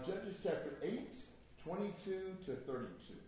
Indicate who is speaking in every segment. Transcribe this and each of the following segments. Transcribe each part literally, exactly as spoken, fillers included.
Speaker 1: Judges chapter eight, twenty-two to thirty-two.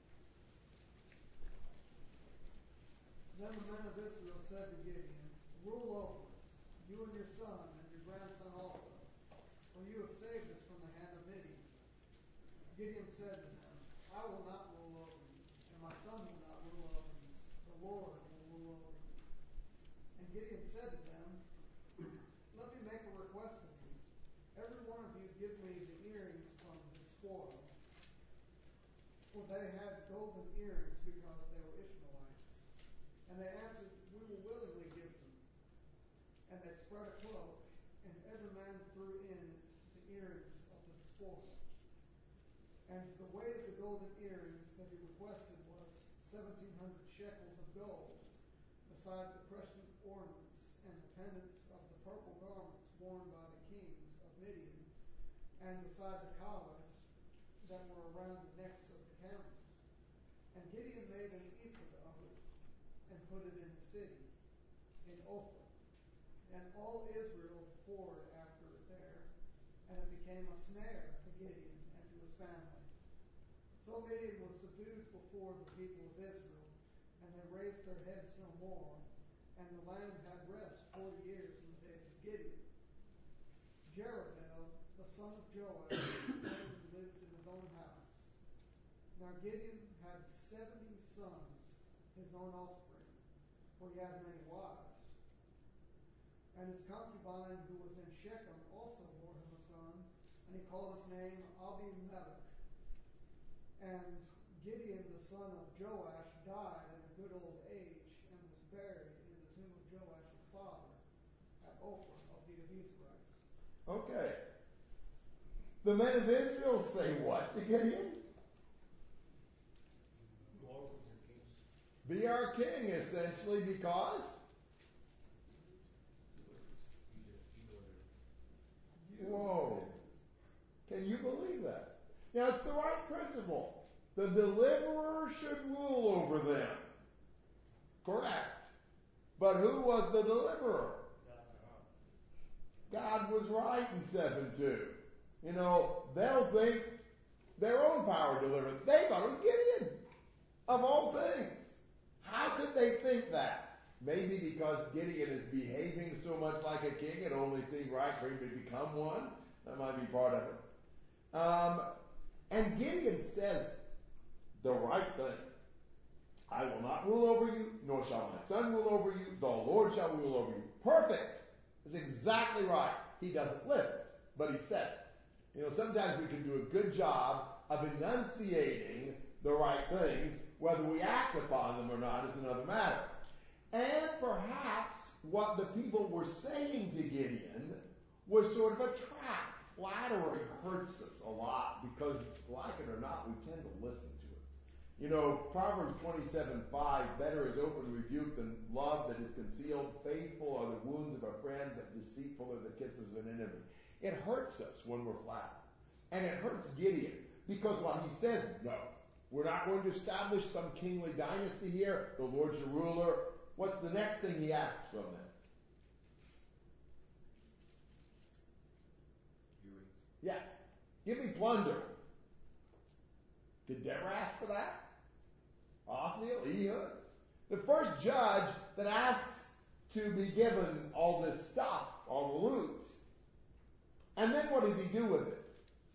Speaker 2: Then the men of Israel said to Gideon, "Rule over us, you and your son and your grandson also, for you have saved us from the hand of Midian." Gideon said to them, "I will not rule over you, and my son will not rule over you. The Lord will rule over you." And Gideon said to them, "Let me make a request of you. Every one of you give me the earrings from the spoil." For they had golden earrings because they were Ishmaelites. And they answered, "We will willingly give them." And they spread a cloak, and every man threw in it the earrings of the spoil. And the weight of the golden earrings that he requested was seventeen hundred shekels of gold, beside the precious ornaments and the pendants of the purple garments worn by the kings of Midian, and beside the collars that were around the necks of the camels. And Gideon made an ephod of it, and put it in the city, in Ophrah. And all Israel poured after it there, and it became a snare to Gideon and to his family. So Midian was subdued before the people of Israel, and they raised their heads no more, and the land had rest forty years in the days of Gideon. Jerubbaal, the son of Joash, lived in his own house. Now Gideon had seventy sons, his own offspring, for he had many wives. And his concubine, who was in Shechem, also bore him a son, and he called his name Abimelech. And Gideon, the son of Joash, died in a good old age, and was buried in the tomb of Joash's father at Ophrah of the Abiezrites.
Speaker 1: Okay. The men of Israel say what to Gideon? Be our king, essentially, because whoa. Can you believe that? Now, it's the right principle. The deliverer should rule over them. Correct. But who was the deliverer? God was right in seven two. You know, they'll think their own power delivered. They thought it was Gideon, of all things. How could they think that? Maybe because Gideon is behaving so much like a king, it only seemed right for him to become one. That might be part of it. Um, and Gideon says the right thing. I will not rule over you, nor shall my son rule over you. The Lord shall rule over you. Perfect. That's exactly right. He doesn't live it, but he says it. You know, sometimes we can do a good job of enunciating the right things. Whether we act upon them or not is another matter. And perhaps what the people were saying to Gideon was sort of a trap. Flattery hurts us a lot because, like it or not, we tend to listen to it. You know, Proverbs twenty-seven five, better is open rebuke than love that is concealed. Faithful are the wounds of a friend, but deceitful are the kisses of an enemy. It hurts us when we're flattered. And it hurts Gideon because while he says, no, we're not going to establish some kingly dynasty here, the Lord's your ruler, what's the next thing he asks from them?
Speaker 3: Earrings.
Speaker 1: Yeah. Give me plunder. Did Deborah ask for that? Othniel, Ehud? The first judge that asks to be given all this stuff, all the loot. And then what does he do with it?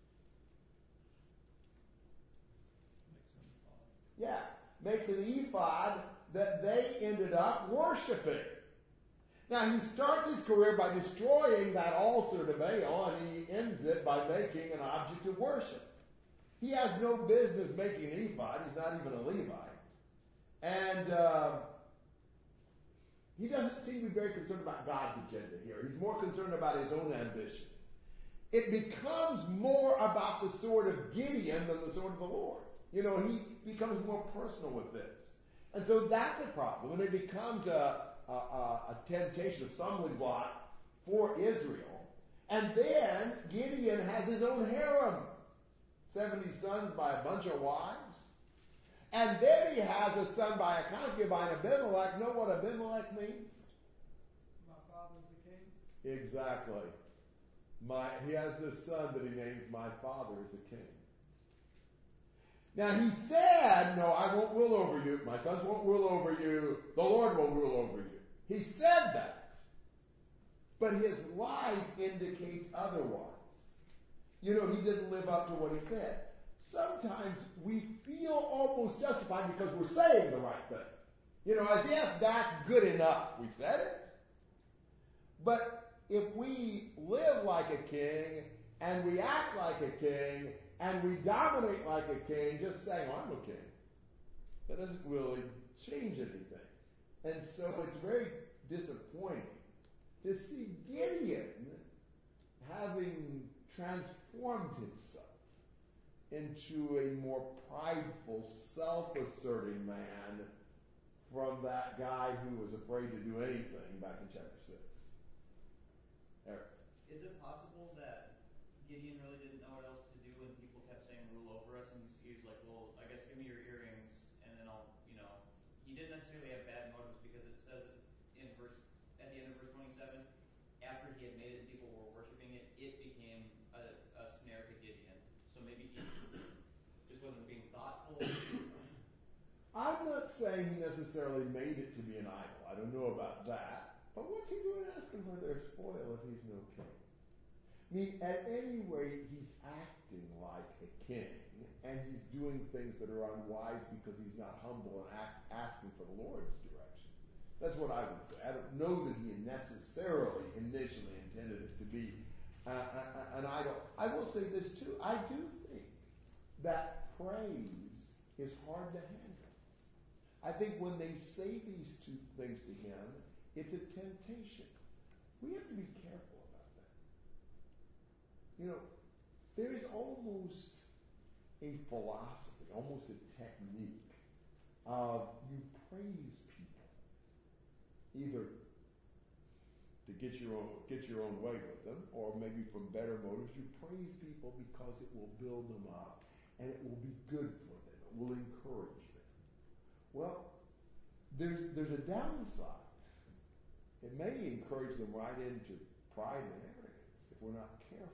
Speaker 3: Makes an ephod.
Speaker 1: Yeah. Makes an ephod that they ended up worshiping. Now, he starts his career by destroying that altar to Baal, and he ends it by making an object of worship. He has no business making an ephod. He's not even a Levite. And uh, he doesn't seem to be very concerned about God's agenda here. He's more concerned about his own ambition. It becomes more about the sword of Gideon than the sword of the Lord. You know, he becomes more personal with this. And so that's a problem. And it becomes a, a, a temptation, a stumbling block for Israel. And then Gideon has his own harem. seventy sons by a bunch of wives. And then he has a son by a concubine, Abimelech. Know what Abimelech means?
Speaker 2: My father's the king.
Speaker 1: Exactly. My, he has this son that he names my father as a king. Now he said, no, I won't rule over you. My sons won't rule over you. The Lord will rule over you. He said that. But his life indicates otherwise. You know, he didn't live up to what he said. Sometimes we feel almost justified because we're saying the right thing. You know, as if that's good enough. We said it. But if we live like a king and we act like a king and we dominate like a king, just saying, oh, I'm a king, that doesn't really change anything. And so it's very disappointing to see Gideon having transformed himself into a more prideful, self-asserting man from that guy who was afraid to do anything back in chapter six. Eric.
Speaker 4: Is it possible that Gideon really didn't know what else to do and people kept saying rule over us, and he's like, well, I guess give me your earrings and then I'll, you know, he didn't necessarily have bad motives because it says in verse, at the end of verse twenty-seven, after he had made it and people were worshiping it, it became a, a snare to Gideon. So maybe he just wasn't being thoughtful.
Speaker 1: I'm not saying he necessarily made it to be an idol. I don't know about that. But what's he doing asking for their spoil if he's no king? I mean, at any rate, he's acting like a king, and he's doing things that are unwise because he's not humble and act, asking for the Lord's direction. That's what I would say. I don't know that he necessarily initially intended it to be uh, a, a, an idol. I will say this too. I do think that praise is hard to handle. I think when they say these two things to him, it's a temptation. We have to be careful about that. You know, there is almost a philosophy, almost a technique of you praise people, either to get your own get your own way with them, or maybe from better motives. You praise people because it will build them up and it will be good for them. It will encourage them. Well, there's there's a downside. It may encourage them right into pride and arrogance if we're not careful.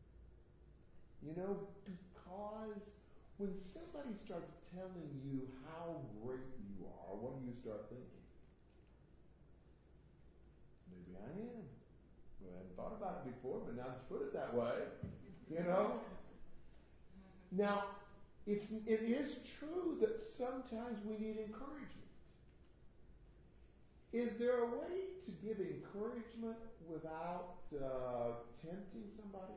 Speaker 1: You know, because when somebody starts telling you how great you are, what do you start thinking? Maybe I am. Well, I hadn't thought about it before, but now that you put it that way, you know. Now, it's it is true that sometimes we need encouragement. Is there a way to give encouragement without uh, tempting somebody?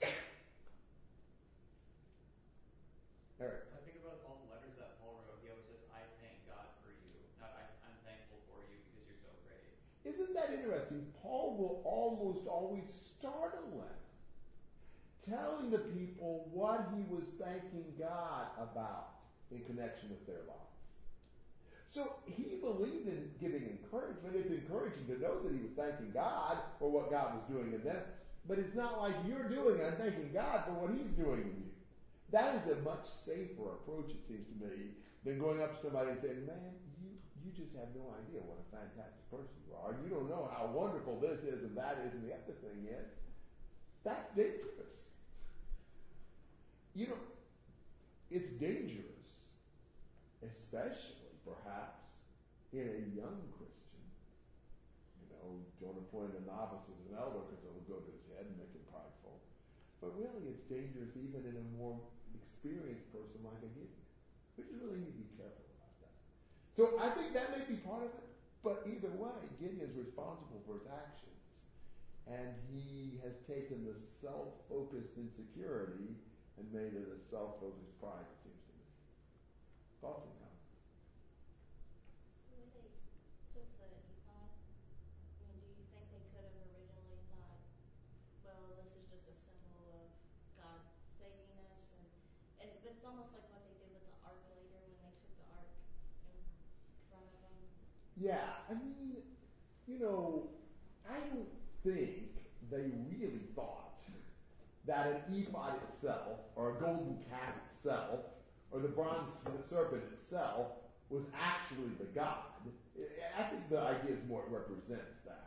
Speaker 1: Eric.
Speaker 4: I think about all the letters that Paul wrote. He always says, I thank God for you, not I, I'm thankful for you because you're so great.
Speaker 1: Isn't that interesting? Paul will almost always start a letter telling the people what he was thanking God about in connection with their lives. So he believed in giving encouragement. It's encouraging to know that he was thanking God for what God was doing in them. But it's not like you're doing it and thanking God for what he's doing in you. That is a much safer approach, it seems to me, than going up to somebody and saying, man, you, you just have no idea what a fantastic person you are. You don't know how wonderful this is and that is and the other thing is. That's dangerous. You know, it's dangerous, especially perhaps in a young Christian. You know, don't appoint a novice as an elder because it'll go to his head and make him prideful. But really, it's dangerous even in a more experienced person like a Gideon. We just really need to be careful about that. So I think that may be part of it. But either way, Gideon's responsible for his actions. And he has taken the self-focused insecurity and made it a self-focused pride, it seems to me. Thoughts and comments?
Speaker 5: The way they took the ephod, I mean, do you think they could have originally thought, well, this is just a symbol of God saving us, and, and but it's almost like what they did with the ark later when they took the ark in front of them.
Speaker 1: Yeah, I mean, you know, I don't think they really thought that an ephod itself, or a golden calf itself, or the bronze serpent itself was actually the God. I think the idea is more it represents that.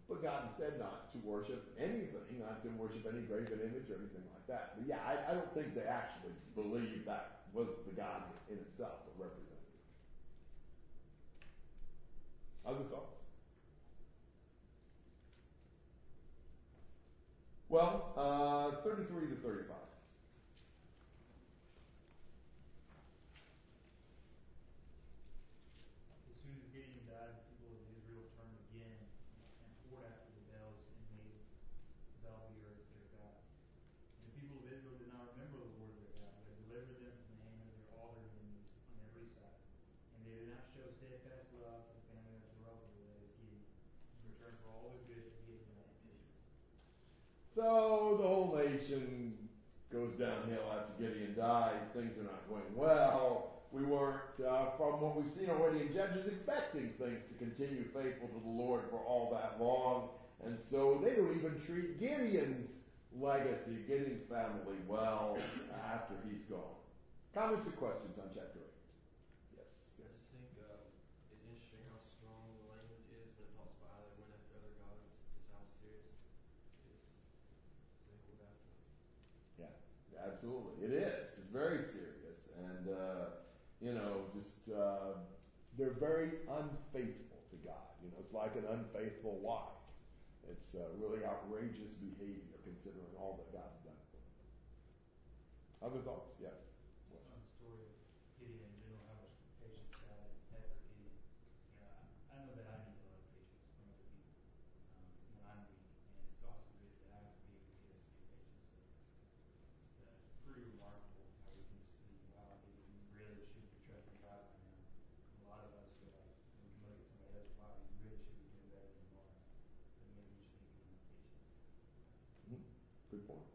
Speaker 1: But God said not to worship anything, not to worship any graven image or anything like that. But yeah, I, I don't think they actually believed that was the God in itself that represented it. Other thoughts? Well, uh, thirty-three to thirty-five.
Speaker 3: As soon as Gideon died, the people of Israel turned again and poured after the Baals and made Baal-Beer their god. And the people of Israel did not remember the Lord their God, who had delivered them from the hand of their, all their enemies on every side. And they did not show steadfast love to the family of Zerubbabel, that is Gideon, in return for all the good that he had done.
Speaker 1: So the whole nation goes downhill after Gideon dies. Things are not going well. We weren't, uh, from what we've seen already in Judges, expecting things to continue faithful to the Lord for all that long. And so they don't even treat Gideon's legacy, Gideon's family, well after he's gone. Comments or questions on chapter eight? Yes.
Speaker 6: I just think um, it's interesting how strong the language is when it talks about how they went after other gods, just how serious it is singled after.
Speaker 1: Yeah, absolutely. It is. It's very serious. And, uh, you know, just, uh, they're very unfaithful to God. You know, it's like an unfaithful wife. It's uh, really outrageous behavior considering all that God's done for them. Other thoughts? Yeah.
Speaker 3: On the story of Gideon in general, how much patience God had for Gideon. You know, I, I know that I need a lot of patience from other people um, when I'm weak, and it's also good that I have to be able to get that same patience. So it's uh, pretty remarkable how we can see, wow, Gideon really should be trusting God by now. And a lot of us feel like we can look at somebody else, wow, you really should be doing better than you are. But maybe we just need to give them patience.
Speaker 1: Mm-hmm. Good point.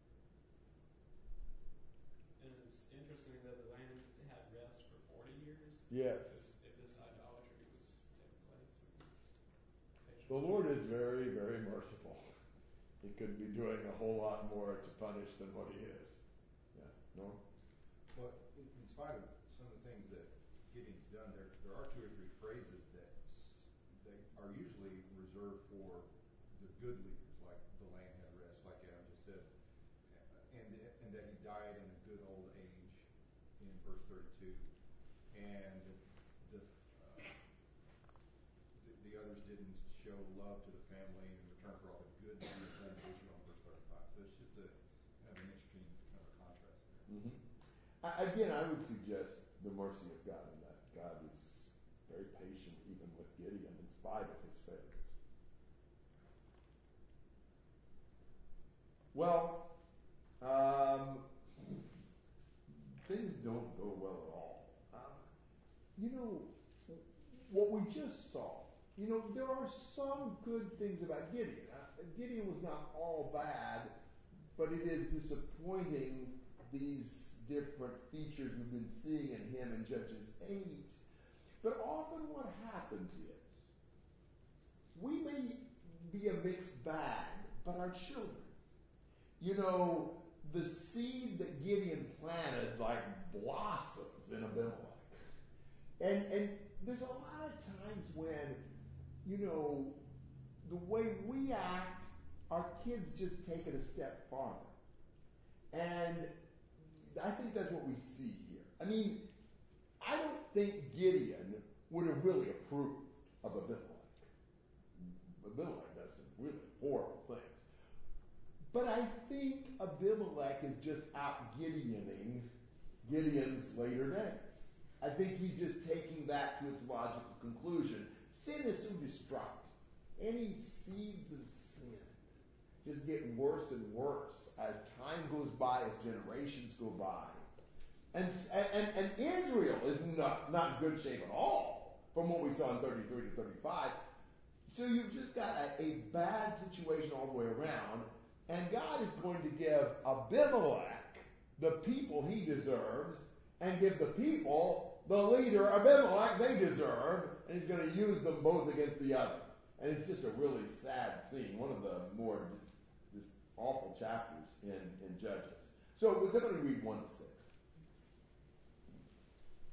Speaker 7: And it's interesting that the land had rest for forty years.
Speaker 1: Yes.
Speaker 7: If this idolatry was taking place.
Speaker 1: The Lord is very, very merciful. He could be doing a whole lot more to punish than what he is. Yeah. No?
Speaker 8: But in in spite of some of the things that Gideon's done, there there are two or three phrases that s- that are usually reserved for the good leaders, like the land had rest, like Adam just said, uh, and and that he died in a good old age in verse thirty-two, and the uh, the, the others didn't show love to the family in return for all the good that he had done to Israel in verse thirty-five. So it's just a kind of an interesting kind of a contrast there.
Speaker 1: Mm-hmm. I, again, I would suggest the mercy of God in that. God is very patient even with Gideon in spite of his failures. Well, um, things don't go well at all. Um, you know, what we just saw, you know, there are some good things about Gideon. Uh, Gideon was not all bad, but it is disappointing, these different features we've been seeing in him in Judges eight. But often what happens is, we may be a mixed bag, but our children, you know, the seed that Gideon planted like blossoms in Abimelech. And and there's a lot of times when, you know, the way we act, our kids just take it a step farther. And I think that's what we see here. I mean, I don't think Gideon would have really approved of Abimelech. Abimelech does some really horrible things. But I think Abimelech is just out Gideoning Gideon's later days. I think he's just taking that to its logical conclusion. Sin is so destructive. Any seeds of sin just get worse and worse as time goes by, as generations go by. And, and, and Israel is not, not in good shape at all from what we saw in thirty-three to thirty-five. So you've just got a, a bad situation all the way around, and God is going to give Abimelech the people he deserves, and give the people the leader Abimelech they deserve, and he's going to use them both against the other. And it's just a really sad scene, one of the more just awful chapters in, in Judges. So we're going to read one to six.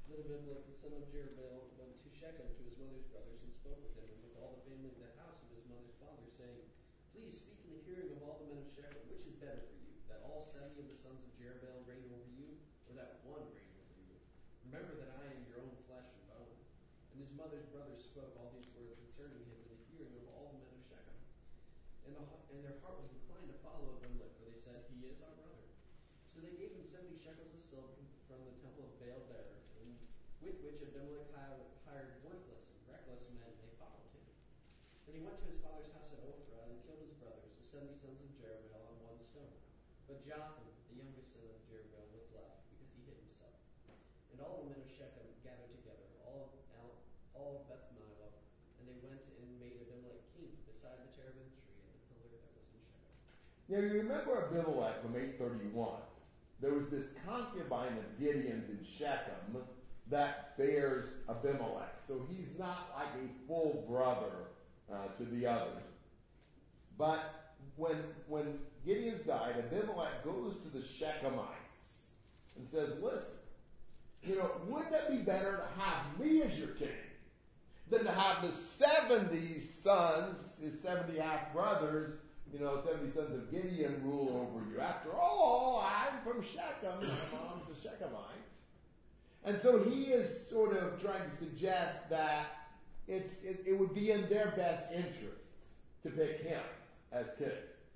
Speaker 6: Then Abimelech the son of Jerubbaal went to Shechem to his mother's brothers and spoke with them and with all the family of the house of his mother's father, saying, Please speak in the hearing of all the men of Shechem, which is better for you, that all seventy of the sons of Jerubbaal reign over you, or that one reign over you? Remember that I am your own flesh and bone. And his mother's brothers spoke all these words concerning him in the hearing of all the men of Shechem. And, the, and their heart was inclined to follow Abimelech, for they said, He is our brother. So they gave him seventy shekels of silver from the temple of Baal Ber, and with which Abimelech hired worthless and reckless men, and they followed him. Then he went to his father's house at Ophrah and killed his brothers, the seventy sons of Jerubbaal, on one stone. But Jotham, the youngest son of Jerubbaal, was left, because he hid himself. And all the men of Shechem gathered together, all of, all of Beth Millah, and they went and made Abimelech king beside the terebinth tree and the pillar that was in Shechem.
Speaker 1: Now you remember Abimelech from eight thirty-one. There was this concubine of Gideon's in Shechem that bears Abimelech. So he's not like a full brother uh, to the others. But when, when Gideon's died, Abimelech goes to the Shechemites and says, listen, you know, wouldn't it be better to have me as your king than to have the seventy sons, his seventy half-brothers, you know, seventy sons of Gideon rule over you? After all, I'm from Shechem. My mom's a Shechemite. And so he is sort of trying to suggest that it's it, it would be in their best interests to pick him as king.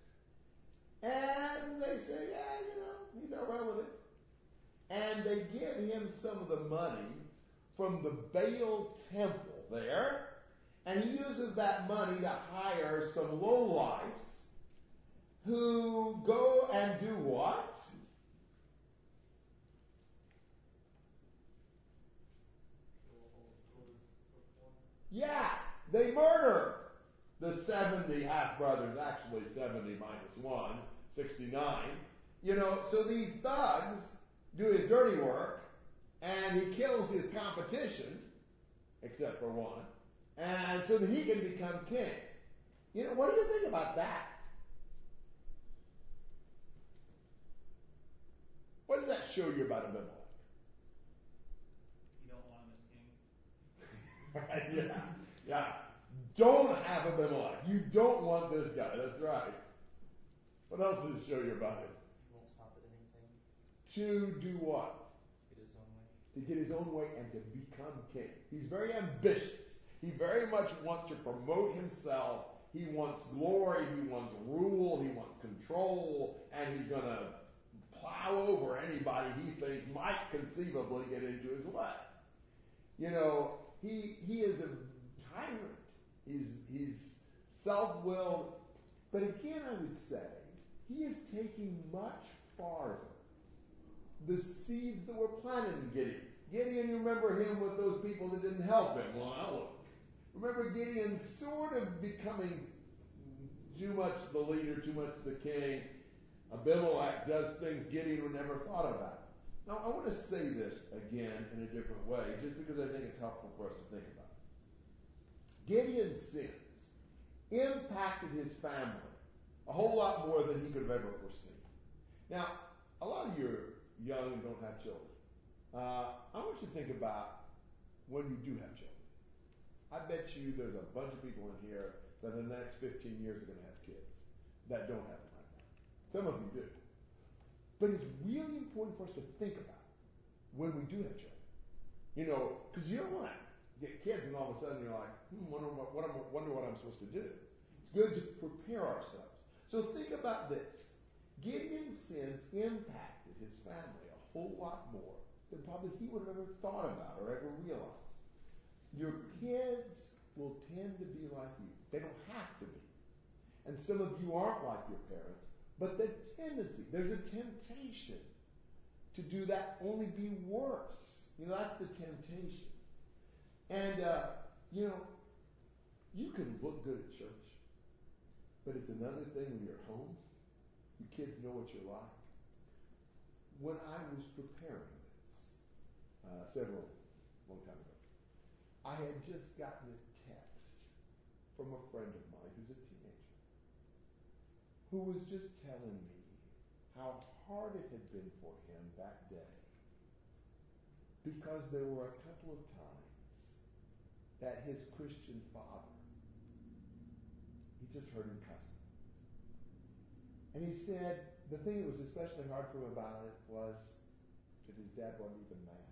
Speaker 1: And they say, yeah, you know, he's our relative. And they give him some of the money from the Baal temple there, and he uses that money to hire some lowlifes who go and do what? Yeah, they murder the seventy half-brothers, actually seventy minus one, sixty-nine. You know, so these thugs do his dirty work, and he kills his competition, except for one, and so that he can become king. You know, what do you think about that? What does that show you about Abimelech?
Speaker 4: You don't want him as king?
Speaker 1: yeah, yeah. Don't have Abimelech. You don't want this guy. That's right. What else does it show you about him?
Speaker 9: He won't stop at anything.
Speaker 1: To do what?
Speaker 9: To get his own way.
Speaker 1: To get his own way and to become king. He's very ambitious. He very much wants to promote himself. He wants glory. He wants rule. He wants control. And he's going to plow over anybody he thinks might conceivably get into his way. You know, he he is a tyrant. He's he's self-willed. But again, I would say, he is taking much farther the seeds that were planted in Gideon. Gideon, you remember him with those people that didn't help him. Well, remember Gideon sort of becoming too much the leader, too much the king. Abimelech does things Gideon would never thought about. Now, I want to say this again in a different way, just because I think it's helpful for us to think about it. Gideon's sins impacted his family a whole lot more than he could have ever foreseen. Now, a lot of you are young and don't have children. Uh, I want you to think about when you do have children. I bet you there's a bunch of people in here that in the next fifteen years are going to have kids that don't have them right now. Some of you do. But it's really important for us to think about when we do have children. You know, because you don't want to get kids and all of a sudden you're like, hmm, wonder what, what I'm, wonder what I'm supposed to do. It's good to prepare ourselves. So think about this. Gideon's sins impacted his family a whole lot more than probably he would have ever thought about or ever realized. Your kids will tend to be like you. They don't have to be. And some of you aren't like your parents, but the tendency, there's a temptation to do that, only be worse. You know, that's the temptation. And, uh, you know, you can look good at church, but it's another thing when you're home. Your kids know what you're like. When I was preparing this, uh, several, long time ago, I had just gotten a text from a friend of mine who's a teenager, who was just telling me how hard it had been for him that day because there were a couple of times that his Christian father, he just heard him cussing. And he said the thing that was especially hard for him about it was that his dad wasn't even mad.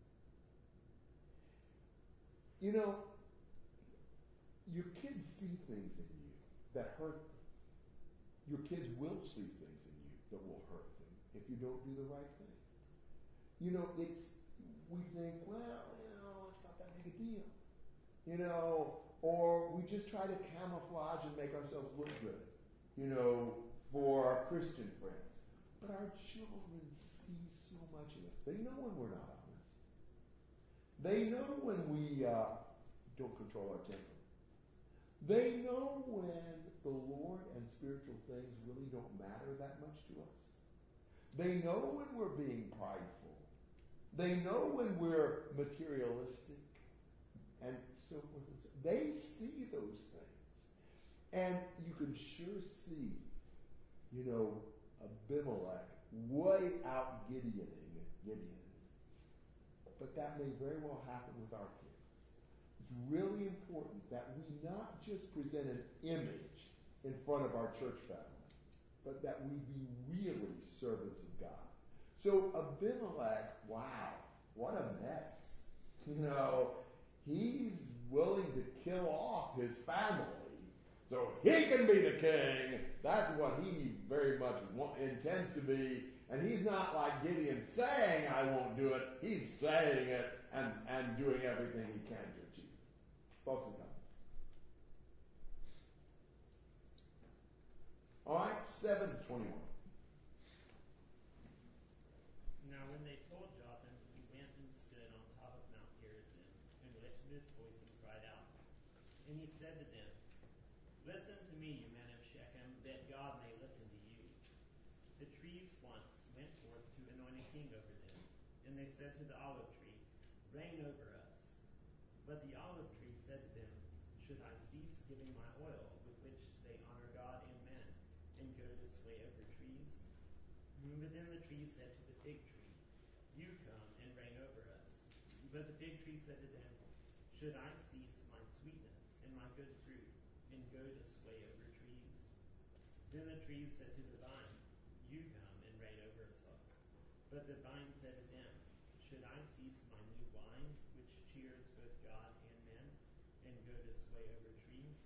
Speaker 1: You know, your kids see things in you that hurt them. Your kids will see things in you that will hurt them if you don't do the right thing. You know, it's we think, well, you know, it's not that big a deal. You know, or we just try to camouflage and make ourselves look good, you know, for our Christian friends. But our children see so much in us. They know when we're not honest. They know when we uh, don't control our temper. They know when the Lord and spiritual things really don't matter that much to us. They know when we're being prideful. They know when we're materialistic and so forth and so. They see those things. And you can sure see, you know, Abimelech way out Gideoning Gideon. But that may very well happen with our kids. It's really important that we not just present an image in front of our church family, but that we be really servants of God. So Abimelech, wow, what a mess. You know, he's willing to kill off his family so he can be the king. That's what he very much want, intends to be. And he's not like Gideon saying, I won't do it. He's saying it and, and doing everything he can to achieve it. Folks and comments. All right, seven to twenty-one.
Speaker 10: Now when they told Jotham, he went and stood on top of Mount Gerizim and lifted his voice and cried out. And he said to them, Listen to me, you men of Shechem, that God may listen to you. The trees once went forth to anoint a king over them, and they said to the olive tree, Reign over us. But the olive tree said to them, Should I cease giving my oil, with which they honor God and men, and go to sway over trees? But then the tree said to the fig tree, You come and reign over us. But the fig tree said to them, Should I cease my sweetness and my good fruit, and go to sway over trees? Then the tree said to the vine, You come and reign over us all. But the vine said to them, Should I cease my new wine, which cheers both God and men, and go to sway over trees?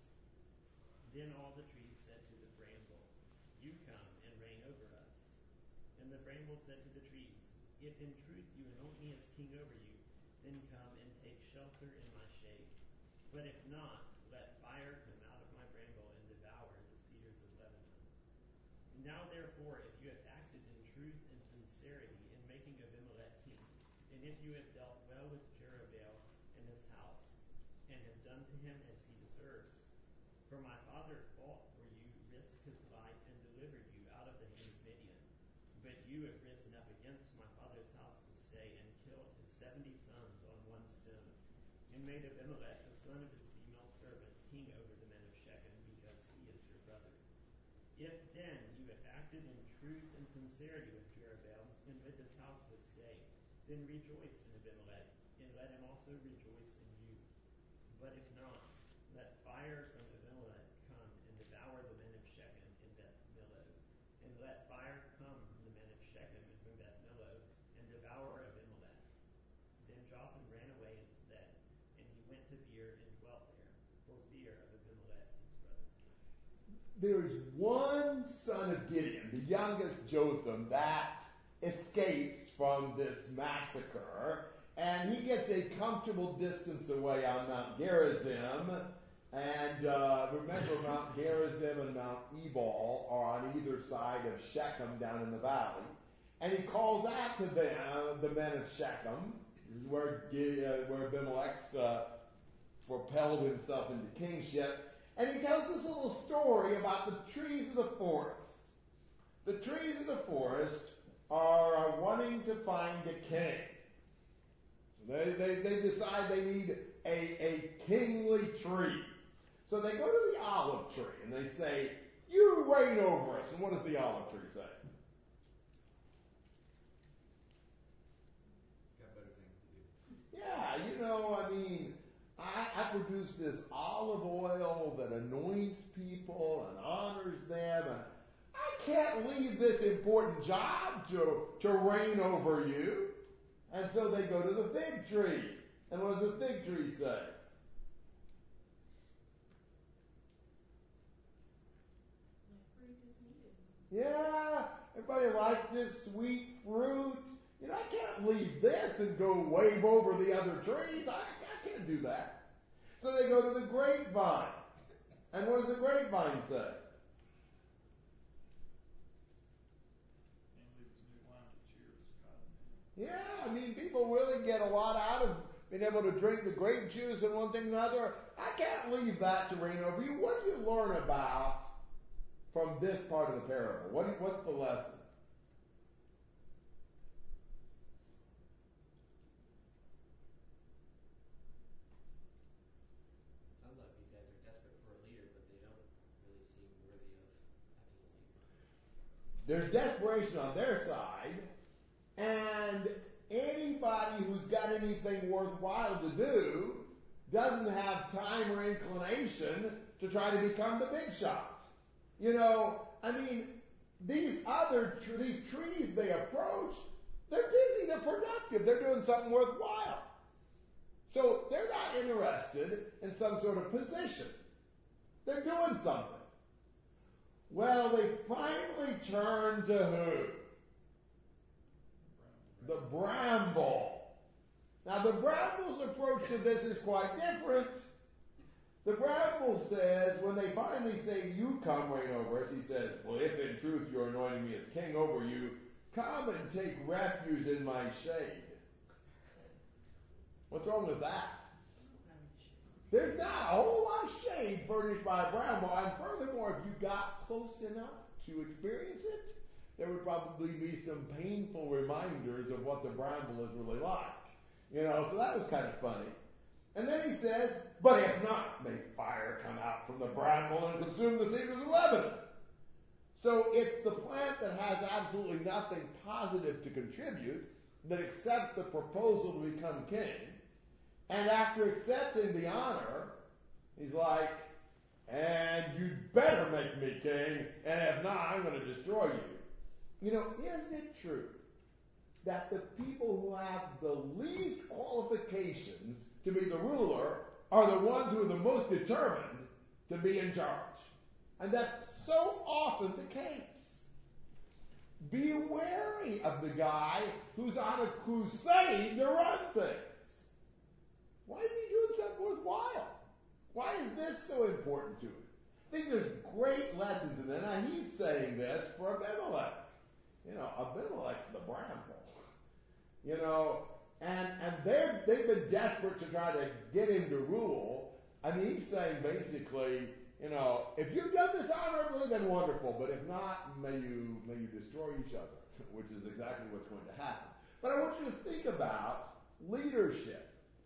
Speaker 10: Then all the trees said to the bramble, You come and reign over us. And the bramble said to the trees, If in truth you anoint me as king over you, then come and take shelter in my shade. But if not, let fire come out of my bramble and devour the cedars of Lebanon. Now therefore, if you have acted in truth and sincerity in making Abimelech king, and if you have dealt well with Jerubbaal and his house, and have done to him as he deserves, for my father fought for you, risked his life, and delivered you out of the hand of Midian. But you have risen up against my father's house this day, and killed his seventy sons on one stone, and made Abimelech, the son of his female servant, king over the men of Shechem, because he is your brother. If then you have acted in truth and sincerity with Jerubbaal and with his house this day, then rejoice in Abimelech, and let him also rejoice in you. But if not, let fire from Abimelech come and devour the men of Shechem in Beth Millo, and let fire come from the men of Shechem and from Beth Millo, and devour Abimelech. Then Jotham ran away and fled, and he went to Beer and dwelt there, for fear of Abimelech his brother.
Speaker 1: There is one son of Gideon, the youngest Jotham, that escapes from this massacre, and he gets a comfortable distance away on Mount Gerizim. And uh, remember, Mount Gerizim and Mount Ebal are on either side of Shechem down in the valley. And he calls out to them, the men of Shechem. This is where, uh, where Abimelech uh, propelled himself into kingship. And he tells this little story about the trees of the forest. The trees of the forest are uh, wanting to find a king. So they, they, they decide they need a, a kingly tree. So they go to the olive tree and they say, You reign over us. And what does the olive tree say?
Speaker 8: Got better things to do.
Speaker 1: produce this olive oil that anoints people and honors them, and I can't leave this important job to, to reign over you. And so they go to the fig tree. And what does the fig tree say? Yeah, everybody likes this sweet fruit. You know, I can't leave this and go wave over the other trees. I, I can't do that. So they go to the grapevine. And what does the grapevine say? Yeah, I mean, people really get a lot out of being able to drink the grape juice and one thing and another. I can't leave that to reign over you. What do you learn about from this part of the parable? What, what's the lesson?
Speaker 6: Sounds like these guys are desperate for a leader, but they don't really seem worthy of having a leader.
Speaker 1: There's desperation on their side, and anybody who's got anything worthwhile to do doesn't have time or inclination to try to become the big shot. You know, I mean, these other tr- these trees they approach, they're busy, they're productive, they're doing something worthwhile. So they're not interested in some sort of position. They're doing something. Well, they finally turn to who? The bramble. Now, the bramble's approach to this is quite different. The bramble says, when they finally say, you come reign over us, he says, well, if in truth you're anointing me as king over you, come and take refuge in my shade. What's wrong with that? There's not a whole lot of shade furnished by a bramble, and furthermore, if you got close enough to experience it, there would probably be some painful reminders of what the bramble is really like. You know, so that was kind of funny. And then he says, but if not, may fire come out from the bramble and consume the cedars of Lebanon. So it's the plant that has absolutely nothing positive to contribute that accepts the proposal to become king. And after accepting the honor, he's like, and you'd better make me king, and if not, I'm going to destroy you. You know, isn't it true that the people who have the least qualifications to be the ruler are the ones who are the most determined to be in charge? And that's so often the case. Be wary of the guy who's on a crusade to run things. Why is he doing something worthwhile? Why is this so important to him? I think there's great lessons in that. Now, he's saying this for Abimelech. You know, Abimelech's the bramble. You know, and and they're they've been desperate to try to get him to rule. I mean, he's saying basically, you know, if you've done this honorably, then wonderful. But if not, may you may you destroy each other, which is exactly what's going to happen. But I want you to think about leadership.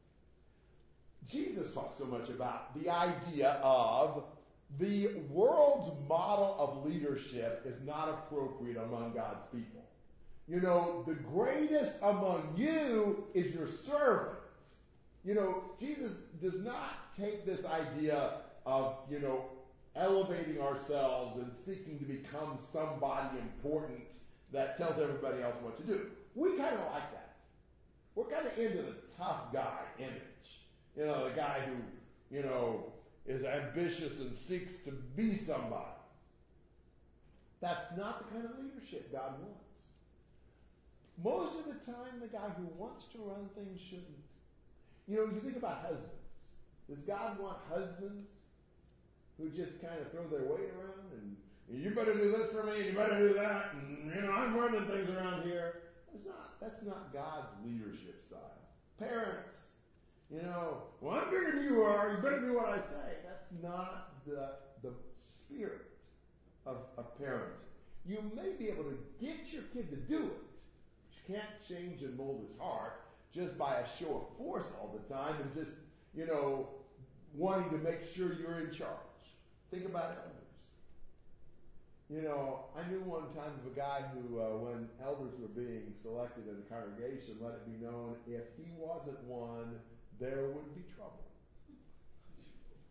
Speaker 1: Jesus talks so much about the idea of the world's model of leadership is not appropriate among God's people. You know, the greatest among you is your servant. You know, Jesus does not take this idea of, you know, elevating ourselves and seeking to become somebody important that tells everybody else what to do. We kind of like that. We're kind of into the tough guy image. You know, the guy who, you know, is ambitious and seeks to be somebody. That's not the kind of leadership God wants. Most of the time, the guy who wants to run things shouldn't. You know, you think about husbands. Does God want husbands who just kind of throw their weight around and, you better do this for me, and you better do that, and, you know, I'm running things around here? That's not, that's not God's leadership style. Parents, you know, well, I'm bigger than you are, you better do what I say. That's not the, the spirit of, of parenting. You may be able to get your kid to do it, but you can't change and mold his heart just by a show of force all the time and just, you know, wanting to make sure you're in charge. Think about elders. You know, I knew one time of a guy who, uh, when elders were being selected in the congregation, let it be known if he wasn't one, there would be trouble.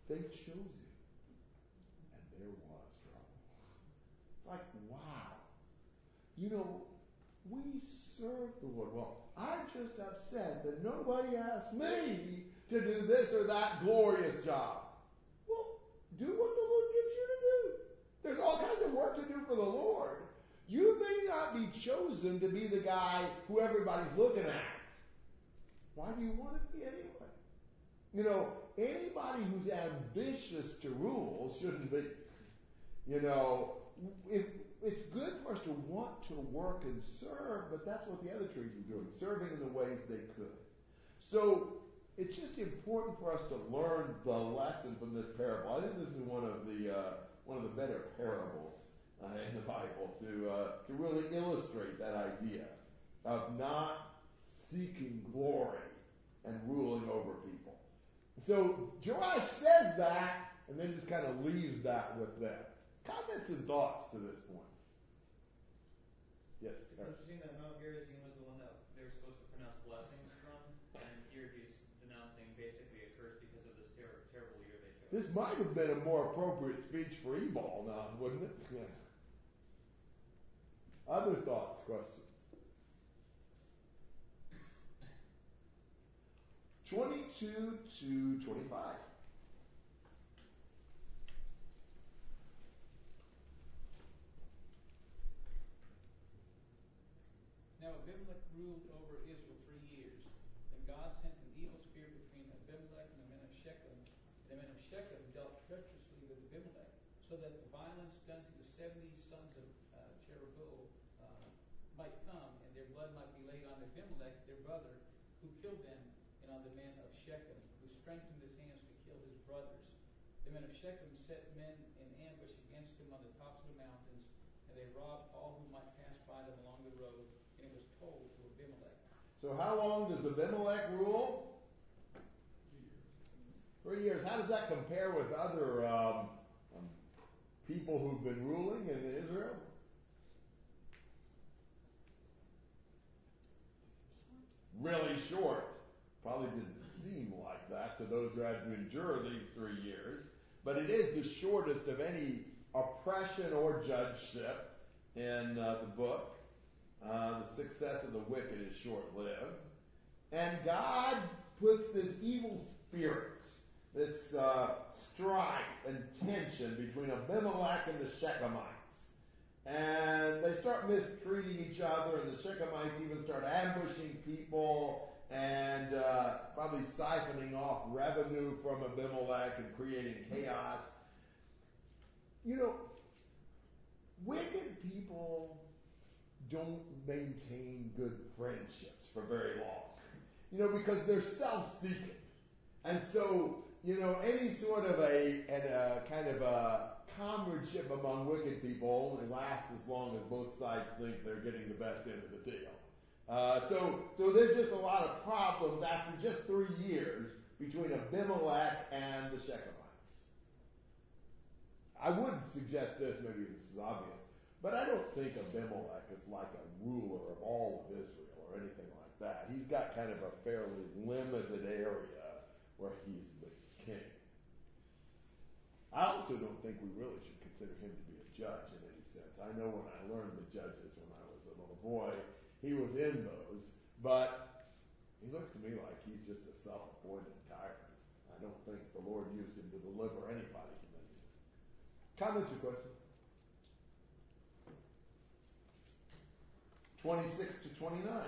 Speaker 1: They chose him. And there was trouble. It's like, wow. You know, we serve the Lord. Well, I'm just upset that nobody asked me to do this or that glorious job. Well, do what the Lord gives you to do. There's all kinds of work to do for the Lord. You may not be chosen to be the guy who everybody's looking at. Why do you want to be anyway? You know, anybody who's ambitious to rule shouldn't be. You know, if, it's good for us to want to work and serve, but that's what the other trees were doing, serving in the ways they could. So it's just important for us to learn the lesson from this parable. I think this is one of the uh, one of the better parables uh, in the Bible to uh, to really illustrate that idea of not seeking glory and ruling over people. So Joash says that, and then just kind of leaves that with them. Comments and thoughts to this point. Yes.
Speaker 4: It's interesting that Mount Gerizim was the one that they were supposed to pronounce blessings from, and here he's denouncing basically a curse because of this ter- terrible leader they chose.
Speaker 1: This might have been a more appropriate speech for Ebal now, wouldn't it? Yeah. Other thoughts, questions? twenty-two to twenty-five.
Speaker 11: Now Abimelech ruled over Israel three years. Then God sent an evil spirit between Abimelech and the men of Shechem. And the men of Shechem dealt treacherously with Abimelech, so that the violence done to the seventy sons of uh, Jerubbaal uh, might come, and their blood might be laid on Abimelech, their brother, who killed them, and on the men of Shechem, who strengthened his hands to kill his brothers. The men of Shechem set men in ambush against him on the tops of the mountains, and they robbed all who might pass by them along the road. And it was told to Abimelech.
Speaker 1: So how long does Abimelech rule? Three years. How does that compare with other um, um, people who've been ruling in Israel? Really short. Probably didn't seem like that to those who had to endure these three years. But it is the shortest of any oppression or judgeship in uh, the book. Uh, the success of the wicked is short-lived. And God puts this evil spirit, this uh, strife and tension between Abimelech and the Shechemites. And they start mistreating each other, and the Shechemites even start ambushing people and uh, probably siphoning off revenue from Abimelech and creating chaos. You know, wicked people don't maintain good friendships for very long. You know, because they're self-seeking. And so, you know, any sort of a, and a kind of a comradeship among wicked people only lasts as long as both sides think they're getting the best end of the deal. Uh, so, so there's just a lot of problems after just three years between Abimelech and the Shechemites. I would suggest this, maybe this is obvious, but I don't think Abimelech is like a ruler of all of Israel or anything like that. He's got kind of a fairly limited area where he's the king. I also don't think we really should consider him to be a judge in any sense. I know when I learned the judges when I was a little boy, he was in those, but he looks to me like he's just a self-appointed tyrant. I don't think the Lord used him to deliver anybody from anything. Comments or questions? twenty-six to twenty-nine.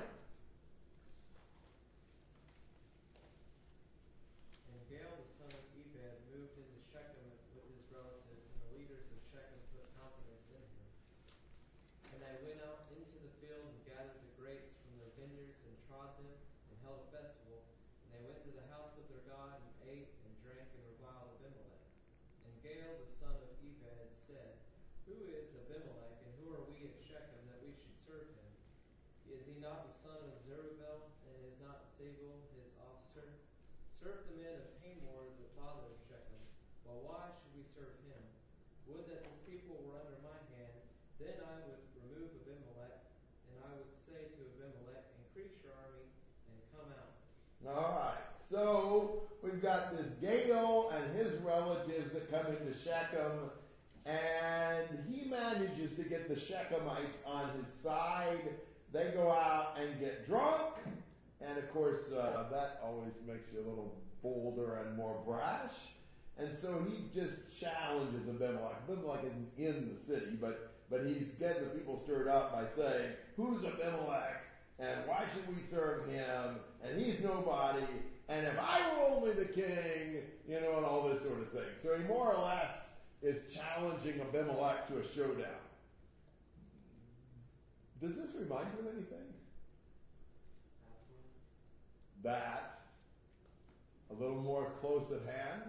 Speaker 12: And Gaal the son of Ebed moved into Shechem with his relatives, and the leaders of Shechem put confidence in him. And they went out into the field and gathered the grapes from their vineyards and trod them and held a festival. And they went to the house of their God and ate and drank and reviled Abimelech. And Gaal the son of Ebed said, Who is Abimelech, and who are we at Shechem that we should serve him? Is he not the son of Zerubbabel, and is not Zebul his officer? Serve the men of Hamor, the father of Shechem. Well, why should we serve him? Would that this people were under my hand, then I would remove Abimelech, and I would say to Abimelech, Increase your army and come out.
Speaker 1: All right. So we've got this Gael and his relatives that come into Shechem, and he manages to get the Shechemites on his side. They go out and get drunk, and of course uh, that always makes you a little bolder and more brash. And so he just challenges Abimelech. Abimelech isn't in the city, but, but he's getting the people stirred up by saying, who's Abimelech? And why should we serve him? And he's nobody. And if I were only the king, you know, and all this sort of thing. So he more or less is challenging Abimelech to a showdown. Does this remind you of anything? That? A little more close at hand?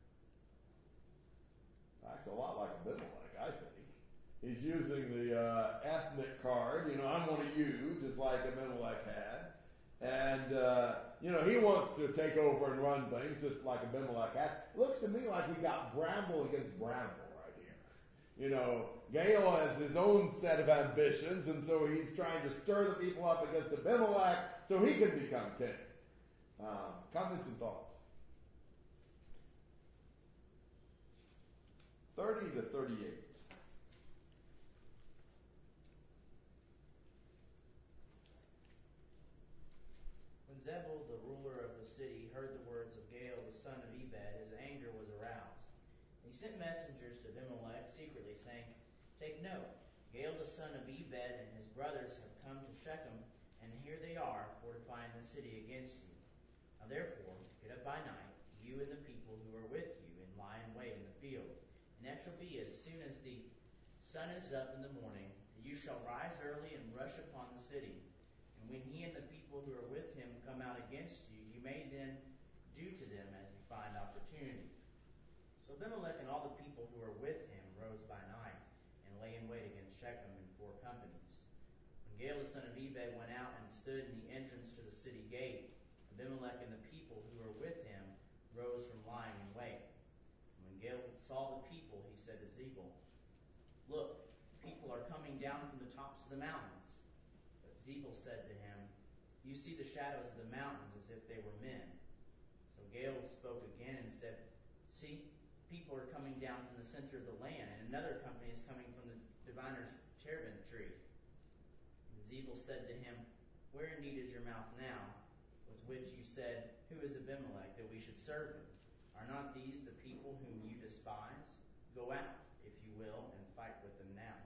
Speaker 1: Acts a lot like Abimelech, I think. He's using the uh, ethnic card. You know, I'm one of you, just like Abimelech had. And, uh, you know, he wants to take over and run things, just like Abimelech had. It looks to me like we got bramble against bramble right here. You know, Gael has his own set of ambitions, and so he's trying to stir the people up against Abimelech so he can become king. Uh, comments and thoughts? thirty to thirty-eight.
Speaker 9: When Zebul, the ruler of the city, heard the words of Gael, the son of Ebed, his anger was aroused. He sent messengers to Abimelech secretly, saying, Take note, Gael, the son of Ebed, and his brothers have come to Shechem, and here they are, fortifying the city against you. Now therefore, get up by night, you and the people who are with you, and lie in wait in the field. And it shall be, as soon as the sun is up in the morning, that you shall rise early and rush upon the city. And when he and the people who are with him come out against you, you may then do to them as you find opportunity. So Abimelech and all the people who were with him rose by night, and lay in wait against Shechem in four companies. When Gael the son of Ebed went out and stood in the entrance to the city gate, Abimelech and the people who were with him rose from lying in wait. When Gael saw the people, he said to Zebul, Look, people are coming down from the tops of the mountains. But Zebul said to him, You see the shadows of the mountains as if they were men. So Gael spoke again and said, See, people are coming down from the center of the land, and another company is coming from the diviner's terebinth tree. And Zebul said to him, Where indeed is your mouth now, with which you said, Who is Abimelech, that we should serve him? Are not these the people whom you despise? Go out, if you will, and fight with them now.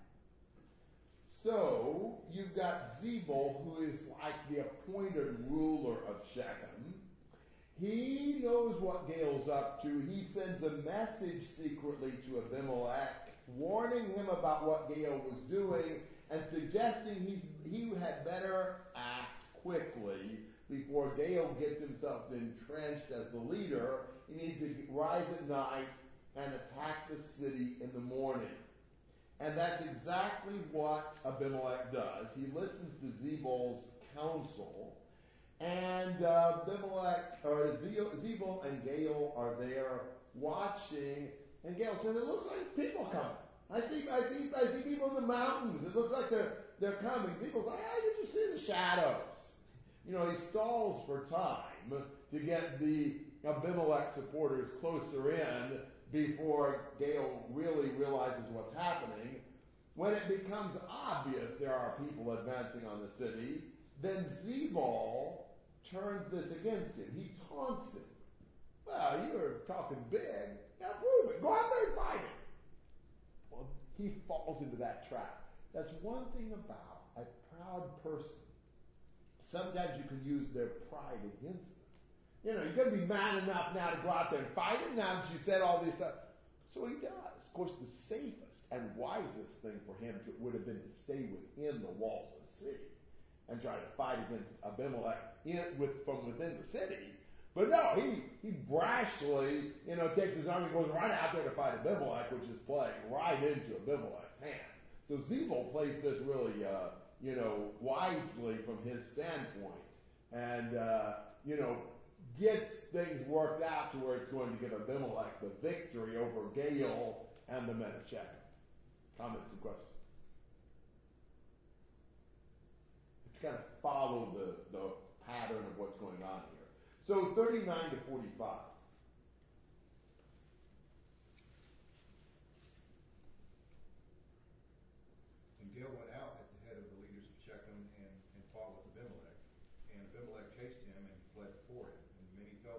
Speaker 1: So, you've got Zebul, who is like the appointed ruler of Shechem. He knows what Gael's up to. He sends a message secretly to Abimelech, warning him about what Gael was doing, and suggesting he's, he had better act quickly before Gael gets himself entrenched as the leader. He needs to rise at night and attack the city in the morning. And that's exactly what Abimelech does. He listens to Zebul's counsel, and uh, Abimelech, or Zebul and Gael are there watching, and Gael says, it looks like people coming. I see, I see, I see people in the mountains. It looks like they're, they're coming. Zebul's like, I did you see the shadows? You know, he stalls for time to get the Abimelech supporters closer in before Gael really realizes what's happening. When it becomes obvious there are people advancing on the city, then Zebul turns this against him. He taunts him. Well, you were talking big. Now prove it. Go out there and fight it. Well, he falls into that trap. That's one thing about a proud person. Sometimes you can use their pride against them. You know, you're going to be man enough now to go out there and fight it now that you said all this stuff. So he does. Of course, the safest and wisest thing for him to, would have been to stay within the walls of the city and try to fight against Abimelech in, with, from within the city. But no, he, he brashly, you know, takes his army and goes right out there to fight Abimelech, which is playing right into Abimelech's hand. So Zebul plays this really, uh, you know, wisely from his standpoint. And, uh, you know, gets things worked out to where it's going to give Abimelech the victory over Gael and the men of Shechem. Comments and questions? To kind of follow the, the pattern of what's going on here. So thirty-nine to forty-five.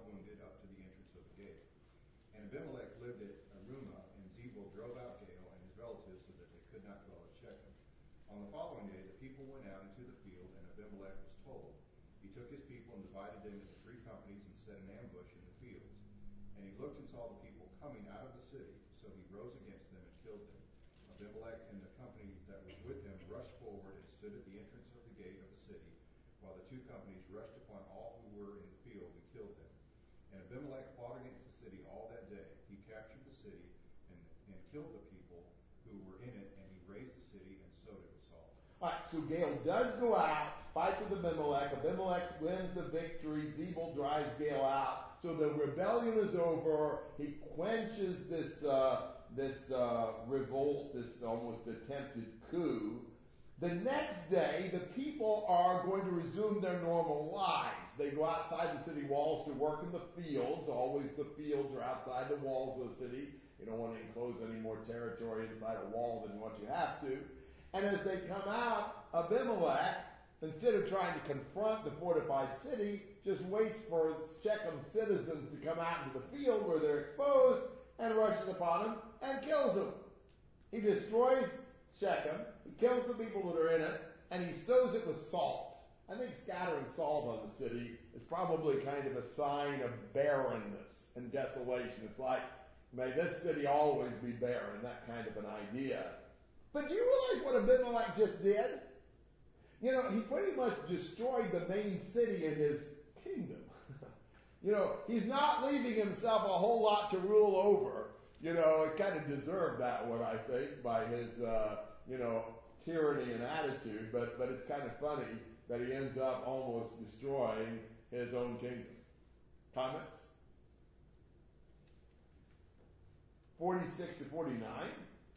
Speaker 8: wounded up to the entrance of the gate. And Abimelech lived at Arumah, and Zebul drove out Gaal and his relatives so that they could not dwell at Shechem. On the following day, the people went out into the field, and Abimelech was told. He took his people and divided them into three companies and set an ambush in the fields. And he looked and saw the people coming out of the city, so he rose against them and killed them. Abimelech and the company that was with him rushed forward and stood at the entrance of the gate of the city, while the two companies rushed upon all who were in the field and killed them. And Abimelech fought against the city all that day. He captured the city and, and killed the people who were in it, and he razed the city and sowed it with salt.
Speaker 1: All right, so Gaal does go out, fight with Abimelech. Abimelech wins the victory. Zebul drives Gaal out. So the rebellion is over. He quenches this uh, this uh, revolt, this almost attempted coup. The next day, the people are going to resume their normal lives. They go outside the city walls to work in the fields. Always the fields are outside the walls of the city. You don't want to enclose any more territory inside a wall than what you have to. And as they come out, Abimelech, instead of trying to confront the fortified city, just waits for Shechem citizens to come out into the field where they're exposed and rushes upon them and kills them. He destroys Shechem, he kills the people that are in it, and he sows it with salt. I think scattering salt on the city is probably kind of a sign of barrenness and desolation. It's like, may this city always be barren, that kind of an idea. But do you realize what Abimelech just did? You know, he pretty much destroyed the main city in his kingdom. You know, he's not leaving himself a whole lot to rule over. You know, it kind of deserved that one, I think, by his, uh, you know, tyranny and attitude. But, but it's kind of funny that he ends up almost destroying his own kingdom. Comments? forty-six to forty-nine.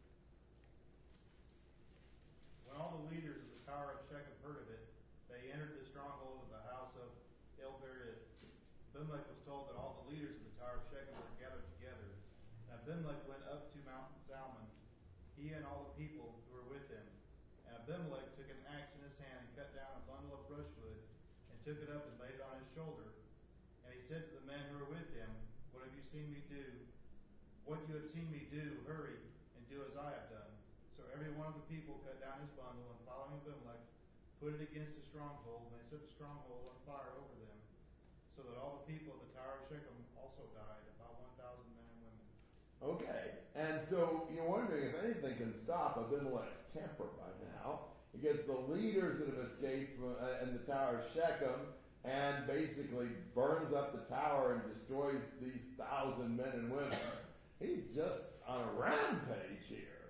Speaker 13: When all the leaders of the tower of Shechem heard of it, they entered the stronghold of the house of El-Berith. Abimelech was told that all the leaders of the tower of Shechem were gathered together. And Abimelech went up to Mount Zalmon, he and all the people who were with him. And Abimelech took an axe in his hand and cut down a bundle of brushwood, and took it up and laid it on his shoulder. And he said to the men who were with him, "What have you seen me do? What you have seen me do, hurry, and do as I have done." So every one of the people cut down his bundle, and following Abimelech, put it against the stronghold, and they set the stronghold on fire over them, so that all the people of the tower of Shechem also died, about one thousand men and women.
Speaker 1: Okay, and so you're wondering if anything can stop Abimelech's temper by now. He gets the leaders that have escaped from, uh, in the tower of Shechem, and basically burns up the tower and destroys these thousand men and women. He's just on a rampage here.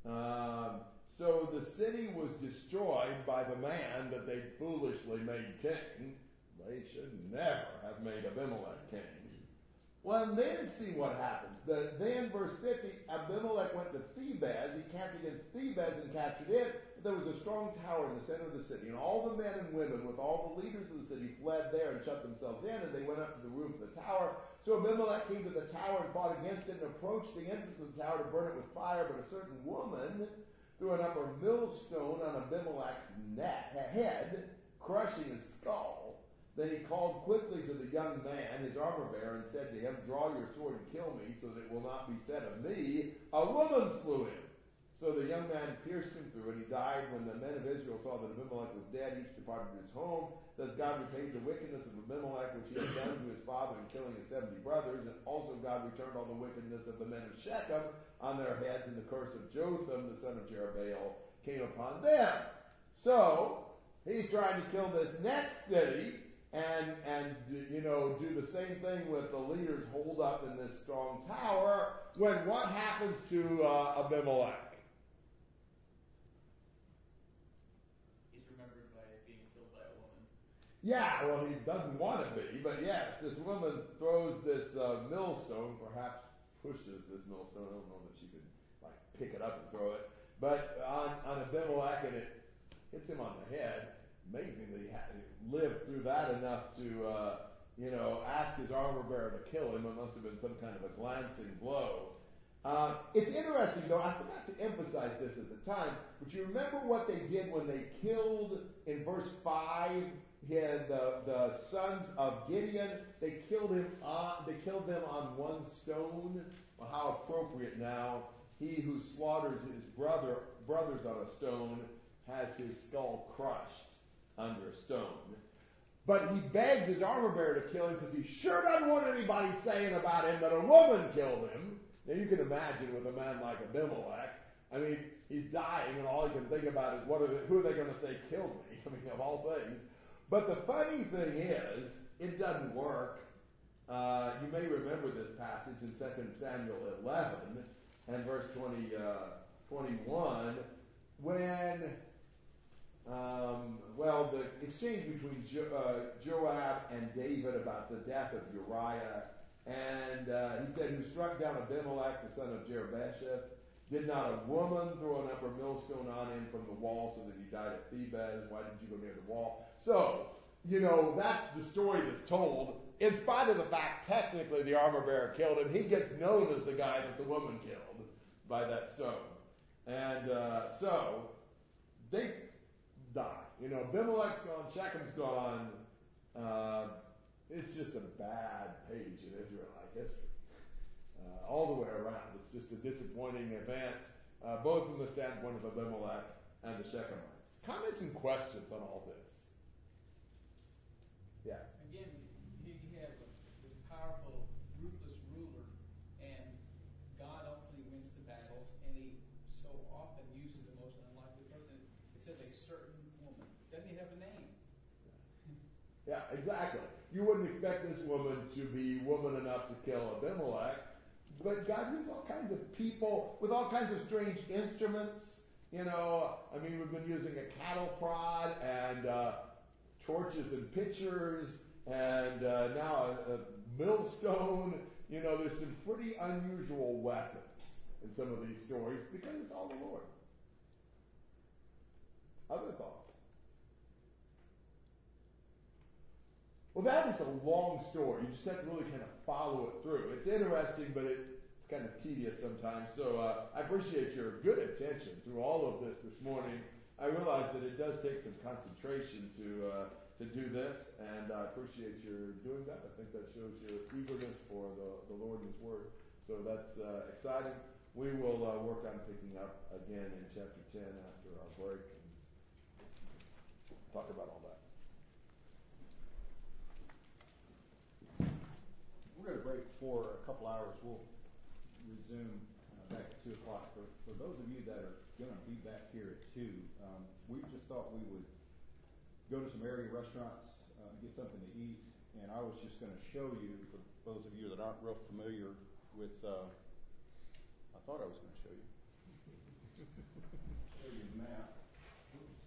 Speaker 1: Um, so the city was destroyed by the man that they foolishly made king. They should never have made Abimelech king. Well, and then see what happens. The, then, verse fifty, Abimelech went to Thebez. He camped against Thebez and captured it. But there was a strong tower in the center of the city, and all the men and women with all the leaders of the city fled there and shut themselves in, and they went up to the roof of the tower. So Abimelech came to the tower and fought against it and approached the entrance of the tower to burn it with fire. But a certain woman threw an upper millstone on Abimelech's neck, head, crushing his skull. Then he called quickly to the young man, his armor bearer, and said to him, "Draw your sword and kill me, so that it will not be said of me, a woman slew him." So the young man pierced him through, and he died. When the men of Israel saw that Abimelech was dead, each departed to his home. Thus God repaid the wickedness of Abimelech, which he had done to his father in killing his seventy brothers. And also God returned all the wickedness of the men of Shechem on their heads, and the curse of Jotham, the son of Jerubbaal, came upon them. So he's trying to kill this next city, and, and you know, do the same thing with the leaders holed up in this strong tower, when what happens to uh, Abimelech? Yeah, well, he doesn't want to be, but yes, this woman throws this uh, millstone, perhaps pushes this millstone. I don't know that she could, like, pick it up and throw it, but on, on Abimelech, and it hits him on the head. Amazing that he had lived through that enough to, uh, you know, ask his armor bearer to kill him. It must have been some kind of a glancing blow. Uh, it's interesting, though, I forgot to emphasize this at the time, but you remember what they did when they killed, in verse five, He had the, the sons of Gideon. They killed him. On, they killed them on one stone. Well, how appropriate now. He who slaughters his brother brothers on a stone has his skull crushed under a stone. But he begs his armor bearer to kill him because he sure doesn't want anybody saying about him that a woman killed him. Now you can imagine with a man like Abimelech. I mean, he's dying and all he can think about is what are they, who are they going to say killed me? I mean, of all things. But the funny thing is, it doesn't work. Uh, you may remember this passage in Second Samuel eleven and verse twenty, uh, twenty-one when Um, well, the exchange between jo- uh, Joab and David about the death of Uriah, and uh, he said, who struck down Abimelech, the son of Jerubbesheth, did not a woman throw an upper millstone on him from the wall so that he died at Thebez? Why didn't you go near the wall? So, you know, that's the story that's told. In spite of the fact, technically, the armor bearer killed him, he gets known as the guy that the woman killed by that stone. And uh, so, they die. You know, Abimelech's gone, Shechem's gone. Uh, it's just a bad page in Israelite history. Uh, all the way around. It's just a disappointing event, uh, both from the standpoint of Abimelech and the Shechemites. Comments and questions on all this? Yeah.
Speaker 11: Again, here you have a, this powerful, ruthless ruler, and God ultimately wins the battles, and he so often uses the most unlikely person. It says a certain woman. Doesn't he have a name?
Speaker 1: Yeah, exactly. You wouldn't expect this woman to be woman enough to kill Abimelech, but God used all kinds of people with all kinds of strange instruments. You know, I mean, we've been using a cattle prod and uh, torches and pitchers, and uh, now a, a millstone. You know, there's some pretty unusual weapons in some of these stories because it's all the Lord. Other thoughts? Well, that is a long story. You just have to really kind of follow it through. It's interesting, but it's kind of tedious sometimes. So uh, I appreciate your good attention through all of this this morning. I realize that it does take some concentration to uh, to do this, and I appreciate your doing that. I think that shows your eagerness for the, the Lord and His Word. So that's uh, exciting. We will uh, work on picking up again in chapter ten after our break and talk about all that.
Speaker 8: We're going to break for a couple hours. We'll resume uh, back at two o'clock. For, for those of you that are going to be back here at two, um, we just thought we would go to some area restaurants, uh, get something to eat, and I was just going to show you, for those of you that aren't real familiar with, uh, I thought I was going to show you. Show you the map. Oops.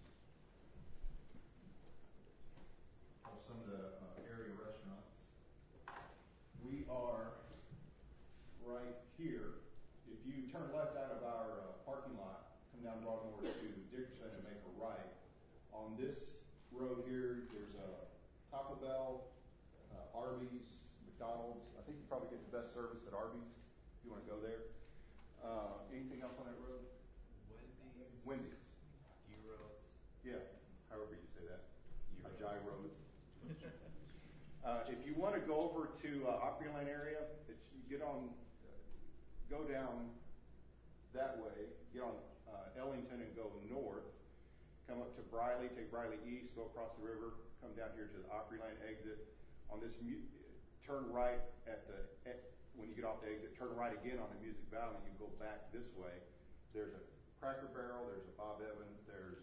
Speaker 8: Of some of the uh, area restaurants. We are right here. If you turn left out of our uh, parking lot, come down Broadmoor to Dickerson and make a right. On this road here, there's a Taco Bell, uh, Arby's, McDonald's. I think you probably get the best service at Arby's if you want to go there. Uh, anything else on that road?
Speaker 12: Wendy's.
Speaker 8: Wendy's.
Speaker 12: Gyros.
Speaker 8: Yeah, however you say that. A gyros. Uh, if you want to go over to uh, Opryland area, it's, you get on, uh, go down that way, get on uh, Ellington and go north, come up to Briley, take Briley east, go across the river, come down here to the Opryland exit. On this, mu- turn right at the, at, when you get off the exit, turn right again on the Music Valley, you go back this way. There's a Cracker Barrel, there's a Bob Evans, there's,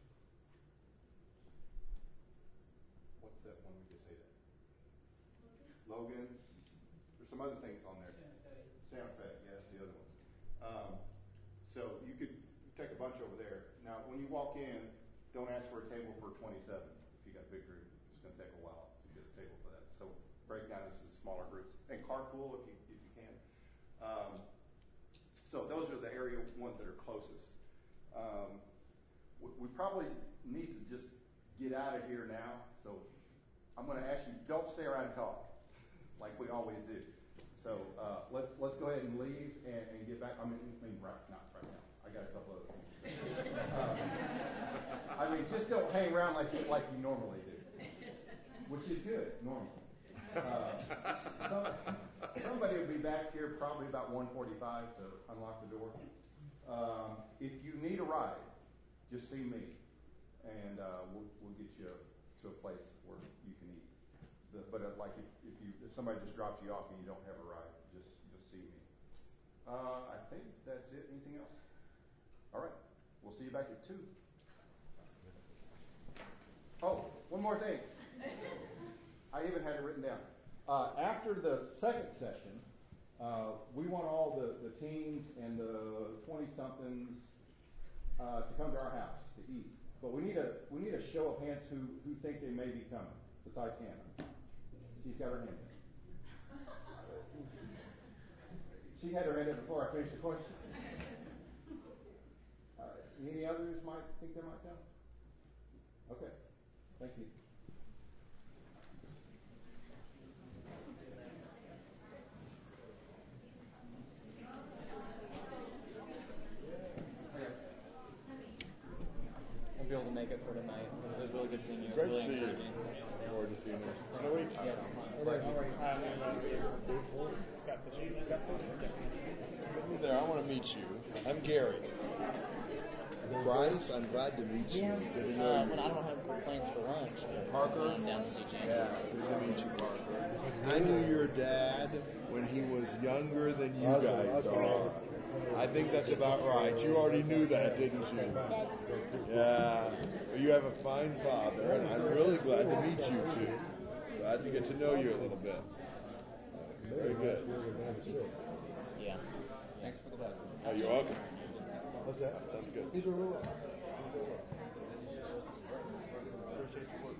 Speaker 8: what's that one we just ate at? Logan's. There's some other things on there.
Speaker 11: Santa Fe.
Speaker 8: Santa Fe, yeah, that's the other one. Um, so you could take a bunch over there. Now, when you walk in, don't ask for a table for twenty-seven. If you got a big group, it's going to take a while to get a table for that. So break down this into smaller groups and carpool if you if you can. Um, so those are the area ones that are closest. Um, we, we probably need to just get out of here now. So I'm going to ask you, don't stay around and talk like we always do. So uh, let's let's go ahead and leave and, and get back. I mean, I mean right, not right now. I got a couple other things. um, I mean, just don't hang around like like you normally do.
Speaker 1: which is good normally. Uh, some, somebody will be back here probably about one forty-five to unlock the door. Um, if you need a ride, just see me, and uh, we'll, we'll get you to a place where you can eat. The, but uh, like if, if you if somebody just drops you off and you don't have a ride, just just see me. Uh, I think that's it. Anything else? All right. We'll see you back at two. Oh, one more thing. I even had it written down. Uh, after the second session, uh, we want all the, the teens and the twenty-somethings uh, to come to our house to eat. But we need a we need a show of hands who, who think they may be coming, besides Hannah. She's got her hand up. She had her hand up before I finished the question. Uh, any others might think they might come? Okay. Thank you.
Speaker 14: I'll be able to make it for tonight. It was really good seeing you.
Speaker 15: Great
Speaker 14: really
Speaker 15: to see you.
Speaker 14: encouraging.
Speaker 15: Forward to seeing you. In a week.
Speaker 14: Yeah.
Speaker 15: There, I want to meet you. I'm Gary. Bryce, I'm glad to meet you. Good to know
Speaker 14: Uh,
Speaker 15: you.
Speaker 14: when I don't have complaints for lunch.
Speaker 15: Parker?
Speaker 14: Going down to see James.
Speaker 15: Yeah, good to meet you, Parker. I knew your dad when he was younger than you guys are. I think that's about right. You already knew that, didn't you? Yeah. Well, you have a fine father, and I'm really glad to meet you two. Glad to get to know you a little bit. Very good.
Speaker 14: Yeah. Thanks for the blessing.
Speaker 15: Oh, you're welcome. What's that? Sounds good. These are real. Appreciate your work.